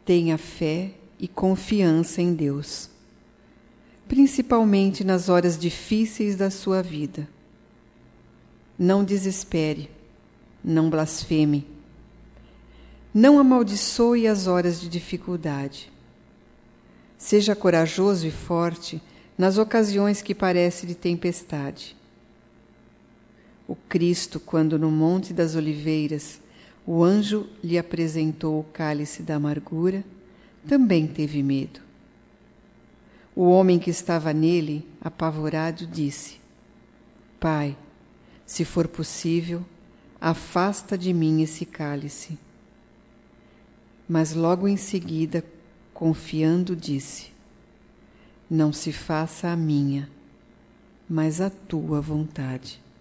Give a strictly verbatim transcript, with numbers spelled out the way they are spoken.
Tenha fé e confiança em Deus, principalmente nas horas difíceis da sua vida. Não desespere, não blasfeme, não amaldiçoe as horas de dificuldade. Seja corajoso e forte nas ocasiões que parece de tempestade. O Cristo, quando no Monte das Oliveiras o anjo lhe apresentou o cálice da amargura, também teve medo. O homem que estava nele, apavorado, disse: Pai, se for possível, afasta de mim esse cálice. Mas logo em seguida, confiando, disse: Não se faça a minha, mas a tua vontade.